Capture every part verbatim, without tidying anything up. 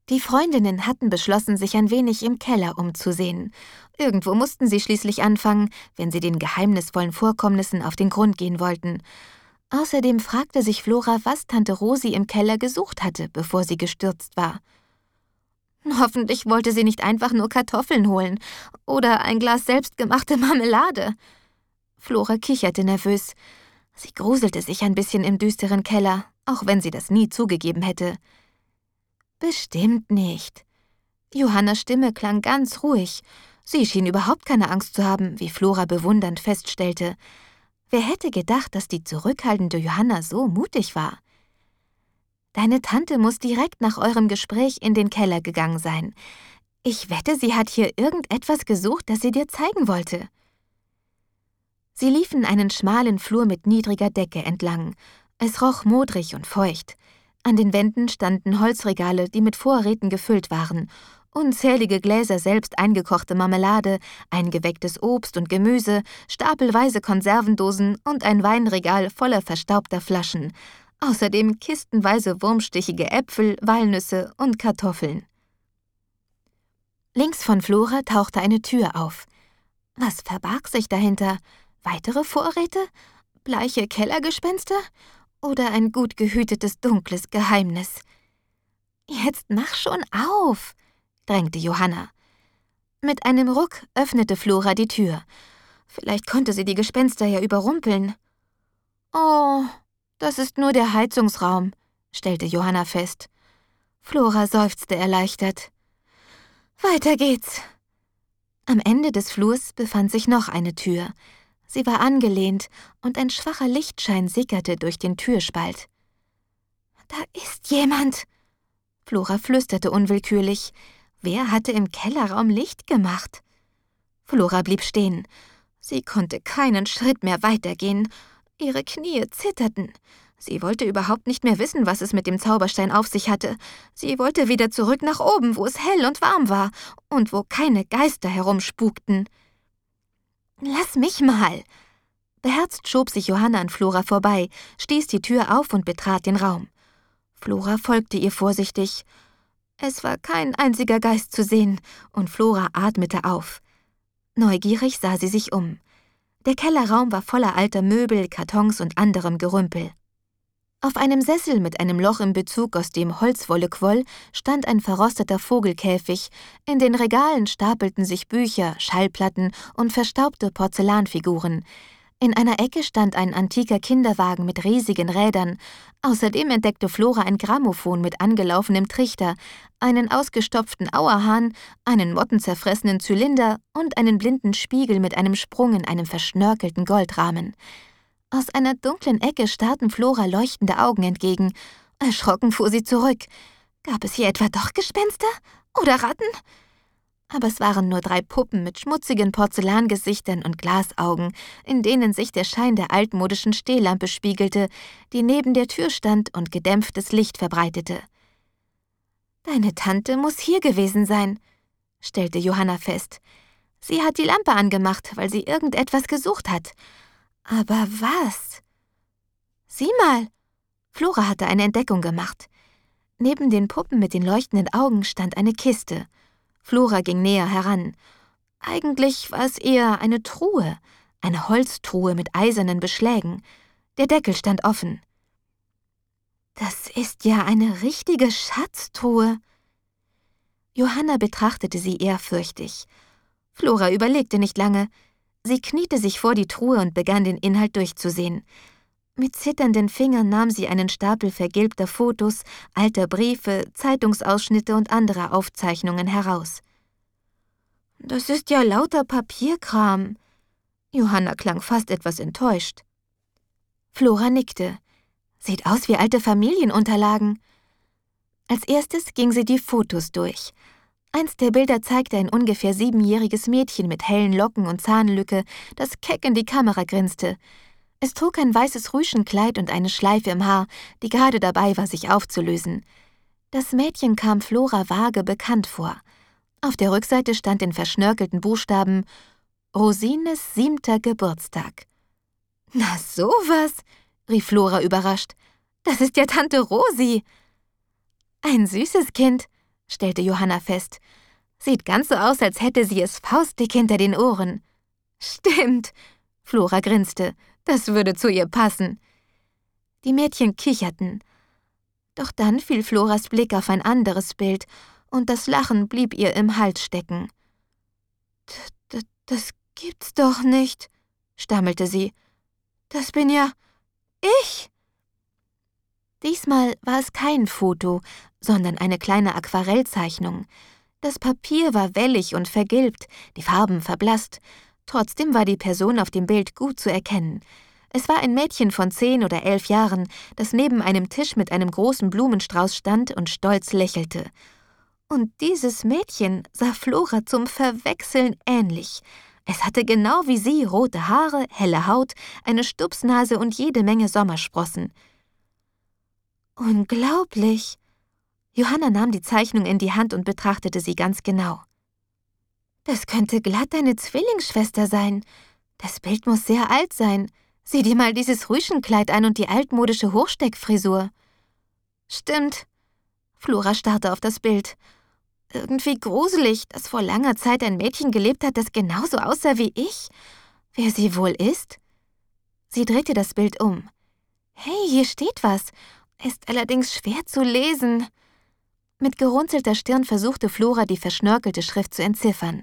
Die Freundinnen hatten beschlossen, sich ein wenig im Keller umzusehen. Irgendwo mussten sie schließlich anfangen, wenn sie den geheimnisvollen Vorkommnissen auf den Grund gehen wollten. Außerdem fragte sich Flora, was Tante Rosi im Keller gesucht hatte, bevor sie gestürzt war. Hoffentlich wollte sie nicht einfach nur Kartoffeln holen oder ein Glas selbstgemachte Marmelade. Flora kicherte nervös. Sie gruselte sich ein bisschen im düsteren Keller, auch wenn sie das nie zugegeben hätte. Bestimmt nicht. Johannas Stimme klang ganz ruhig. Sie schien überhaupt keine Angst zu haben, wie Flora bewundernd feststellte. Wer hätte gedacht, dass die zurückhaltende Johanna so mutig war? Deine Tante muss direkt nach eurem Gespräch in den Keller gegangen sein. Ich wette, sie hat hier irgendetwas gesucht, das sie dir zeigen wollte. Sie liefen einen schmalen Flur mit niedriger Decke entlang. Es roch modrig und feucht. An den Wänden standen Holzregale, die mit Vorräten gefüllt waren. Unzählige Gläser selbst eingekochte Marmelade, eingewecktes Obst und Gemüse, stapelweise Konservendosen und ein Weinregal voller verstaubter Flaschen. Außerdem kistenweise wurmstichige Äpfel, Walnüsse und Kartoffeln. Links von Flora tauchte eine Tür auf. Was verbarg sich dahinter? Weitere Vorräte? Bleiche Kellergespenster? Oder ein gut gehütetes, dunkles Geheimnis? »Jetzt mach schon auf«, drängte Johanna. Mit einem Ruck öffnete Flora die Tür. Vielleicht konnte sie die Gespenster ja überrumpeln. »Oh, das ist nur der Heizungsraum«, stellte Johanna fest. Flora seufzte erleichtert. »Weiter geht's.« Am Ende des Flurs befand sich noch eine Tür. Sie war angelehnt und ein schwacher Lichtschein sickerte durch den Türspalt. »Da ist jemand«, Flora flüsterte unwillkürlich. Wer hatte im Kellerraum Licht gemacht? Flora blieb stehen. Sie konnte keinen Schritt mehr weitergehen. Ihre Knie zitterten. Sie wollte überhaupt nicht mehr wissen, was es mit dem Zauberstein auf sich hatte. Sie wollte wieder zurück nach oben, wo es hell und warm war und wo keine Geister herumspukten. »Lass mich mal!« Beherzt schob sich Johanna an Flora vorbei, stieß die Tür auf und betrat den Raum. Flora folgte ihr vorsichtig. Es war kein einziger Geist zu sehen, und Flora atmete auf. Neugierig sah sie sich um. Der Kellerraum war voller alter Möbel, Kartons und anderem Gerümpel. Auf einem Sessel mit einem Loch im Bezug, aus dem Holzwolle quoll, stand ein verrosteter Vogelkäfig. In den Regalen stapelten sich Bücher, Schallplatten und verstaubte Porzellanfiguren. In einer Ecke stand ein antiker Kinderwagen mit riesigen Rädern. Außerdem entdeckte Flora ein Grammophon mit angelaufenem Trichter, einen ausgestopften Auerhahn, einen mottenzerfressenen Zylinder und einen blinden Spiegel mit einem Sprung in einem verschnörkelten Goldrahmen. Aus einer dunklen Ecke starrten Flora leuchtende Augen entgegen. Erschrocken fuhr sie zurück. Gab es hier etwa doch Gespenster? Oder Ratten? Aber es waren nur drei Puppen mit schmutzigen Porzellangesichtern und Glasaugen, in denen sich der Schein der altmodischen Stehlampe spiegelte, die neben der Tür stand und gedämpftes Licht verbreitete. »Deine Tante muss hier gewesen sein«, stellte Johanna fest. »Sie hat die Lampe angemacht, weil sie irgendetwas gesucht hat. Aber was?« »Sieh mal!« Flora hatte eine Entdeckung gemacht. Neben den Puppen mit den leuchtenden Augen stand eine Kiste. Flora ging näher heran. Eigentlich war es eher eine Truhe, eine Holztruhe mit eisernen Beschlägen. Der Deckel stand offen. »Das ist ja eine richtige Schatztruhe.« Johanna betrachtete sie ehrfürchtig. Flora überlegte nicht lange. Sie kniete sich vor die Truhe und begann den Inhalt durchzusehen. Mit zitternden Fingern nahm sie einen Stapel vergilbter Fotos, alter Briefe, Zeitungsausschnitte und anderer Aufzeichnungen heraus. »Das ist ja lauter Papierkram.« Johanna klang fast etwas enttäuscht. Flora nickte. »Sieht aus wie alte Familienunterlagen.« Als erstes ging sie die Fotos durch. Eins der Bilder zeigte ein ungefähr siebenjähriges Mädchen mit hellen Locken und Zahnlücke, das keck in die Kamera grinste. Es trug ein weißes Rüschenkleid und eine Schleife im Haar, die gerade dabei war, sich aufzulösen. Das Mädchen kam Flora vage bekannt vor. Auf der Rückseite stand in verschnörkelten Buchstaben »Rosines siebter Geburtstag«. »Na sowas«, rief Flora überrascht. »Das ist ja Tante Rosi.« »Ein süßes Kind«, stellte Johanna fest. »Sieht ganz so aus, als hätte sie es faustdick hinter den Ohren.« »Stimmt«, Flora grinste, »das würde zu ihr passen.« Die Mädchen kicherten. Doch dann fiel Floras Blick auf ein anderes Bild, und das Lachen blieb ihr im Hals stecken. D- d- »Das gibt's doch nicht«, stammelte sie. »Das bin ja ich!« Diesmal war es kein Foto, sondern eine kleine Aquarellzeichnung. Das Papier war wellig und vergilbt, die Farben verblasst. Trotzdem war die Person auf dem Bild gut zu erkennen. Es war ein Mädchen von zehn oder elf Jahren, das neben einem Tisch mit einem großen Blumenstrauß stand und stolz lächelte. Und dieses Mädchen sah Flora zum Verwechseln ähnlich. Es hatte genau wie sie rote Haare, helle Haut, eine Stupsnase und jede Menge Sommersprossen. »Unglaublich!« Johanna nahm die Zeichnung in die Hand und betrachtete sie ganz genau. »Das könnte glatt deine Zwillingsschwester sein. Das Bild muss sehr alt sein. Sieh dir mal dieses Rüschenkleid an und die altmodische Hochsteckfrisur.« »Stimmt.« Flora starrte auf das Bild. »Irgendwie gruselig, dass vor langer Zeit ein Mädchen gelebt hat, das genauso aussah wie ich. Wer sie wohl ist?« Sie drehte das Bild um. »Hey, hier steht was. Ist allerdings schwer zu lesen.« Mit gerunzelter Stirn versuchte Flora, die verschnörkelte Schrift zu entziffern.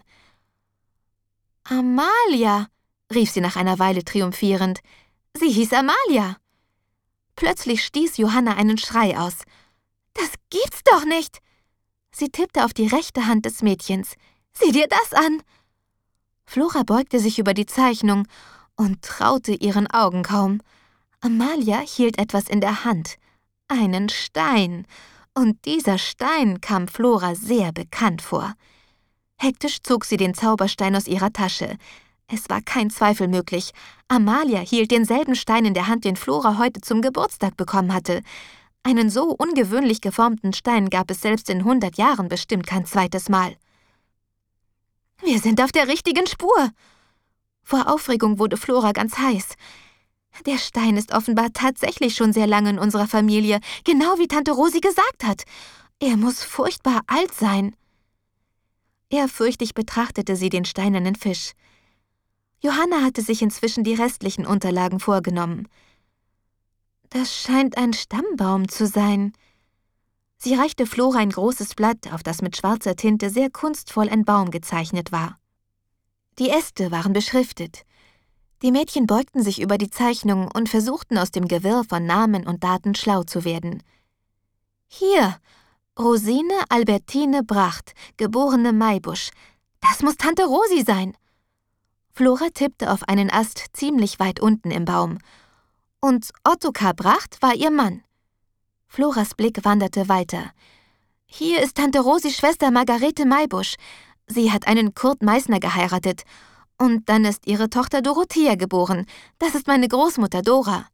»Amalia«, rief sie nach einer Weile triumphierend. »Sie hieß Amalia.« Plötzlich stieß Johanna einen Schrei aus. »Das gibt's doch nicht!« Sie tippte auf die rechte Hand des Mädchens. »Sieh dir das an!« Flora beugte sich über die Zeichnung und traute ihren Augen kaum. Amalia hielt etwas in der Hand. Einen Stein. Und dieser Stein kam Flora sehr bekannt vor. Hektisch zog sie den Zauberstein aus ihrer Tasche. Es war kein Zweifel möglich. Amalia hielt denselben Stein in der Hand, den Flora heute zum Geburtstag bekommen hatte. Einen so ungewöhnlich geformten Stein gab es selbst in hundert Jahren bestimmt kein zweites Mal. »Wir sind auf der richtigen Spur!« Vor Aufregung wurde Flora ganz heiß. »Der Stein ist offenbar tatsächlich schon sehr lange in unserer Familie, genau wie Tante Rosi gesagt hat. Er muss furchtbar alt sein.« Ehrfürchtig betrachtete sie den steinernen Fisch. Johanna hatte sich inzwischen die restlichen Unterlagen vorgenommen. »Das scheint ein Stammbaum zu sein.« Sie reichte Flora ein großes Blatt, auf das mit schwarzer Tinte sehr kunstvoll ein Baum gezeichnet war. Die Äste waren beschriftet. Die Mädchen beugten sich über die Zeichnung und versuchten aus dem Gewirr von Namen und Daten schlau zu werden. »Hier, Rosine Albertine Bracht, geborene Maybusch. Das muss Tante Rosi sein.« Flora tippte auf einen Ast ziemlich weit unten im Baum. Und Ottokar Bracht war ihr Mann. Floras Blick wanderte weiter. »Hier ist Tante Rosis Schwester Margarete Maybusch. Sie hat einen Kurt Meißner geheiratet. Und dann ist ihre Tochter Dorothea geboren. Das ist meine Großmutter Dora.«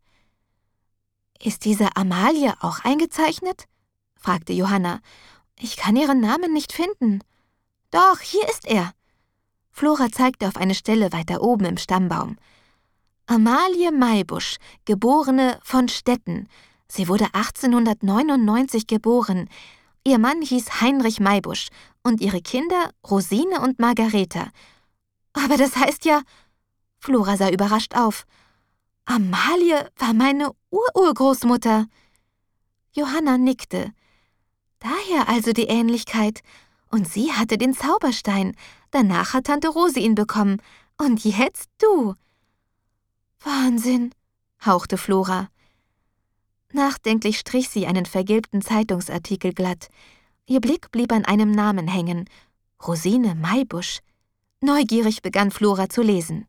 »Ist diese Amalie auch eingezeichnet?« fragte Johanna. »Ich kann ihren Namen nicht finden.« »Doch, hier ist er.« Flora zeigte auf eine Stelle weiter oben im Stammbaum. »Amalie Maybusch, geborene von Stetten. Sie wurde achtzehnhundertneunundneunzig geboren. Ihr Mann hieß Heinrich Maybusch und ihre Kinder Rosine und Margareta. Aber das heißt ja...« Flora sah überrascht auf. »Amalie war meine Ururgroßmutter.« Johanna nickte. »Daher also die Ähnlichkeit. Und sie hatte den Zauberstein. Danach hat Tante Rosi ihn bekommen. Und jetzt du.« »Wahnsinn«, hauchte Flora. Nachdenklich strich sie einen vergilbten Zeitungsartikel glatt. Ihr Blick blieb an einem Namen hängen. Rosine Maybusch. Neugierig begann Flora zu lesen.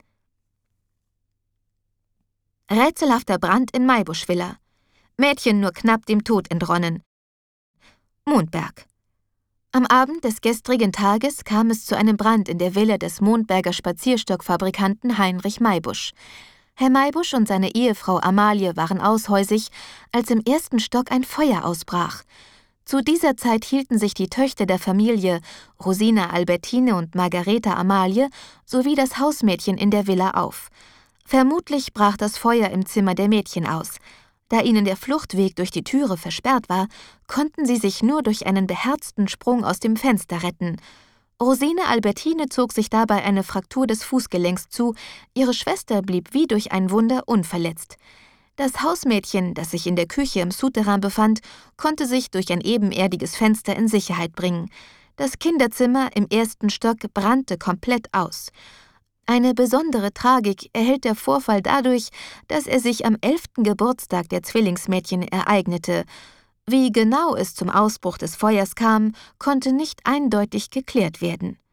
»Rätselhafter Brand in Maybusch-Villa. Mädchen nur knapp dem Tod entronnen. Mondberg. Am Abend des gestrigen Tages kam es zu einem Brand in der Villa des Mondberger Spazierstockfabrikanten Heinrich Maybusch. Herr Maybusch und seine Ehefrau Amalie waren aushäusig, als im ersten Stock ein Feuer ausbrach. Zu dieser Zeit hielten sich die Töchter der Familie, Rosina Albertine und Margareta Amalie, sowie das Hausmädchen in der Villa auf. Vermutlich brach das Feuer im Zimmer der Mädchen aus. Da ihnen der Fluchtweg durch die Türe versperrt war, konnten sie sich nur durch einen beherzten Sprung aus dem Fenster retten. Rosine Albertine zog sich dabei eine Fraktur des Fußgelenks zu, ihre Schwester blieb wie durch ein Wunder unverletzt. Das Hausmädchen, das sich in der Küche im Souterrain befand, konnte sich durch ein ebenerdiges Fenster in Sicherheit bringen. Das Kinderzimmer im ersten Stock brannte komplett aus. Eine besondere Tragik erhält der Vorfall dadurch, dass er sich am elften Geburtstag der Zwillingsmädchen ereignete. Wie genau es zum Ausbruch des Feuers kam, konnte nicht eindeutig geklärt werden.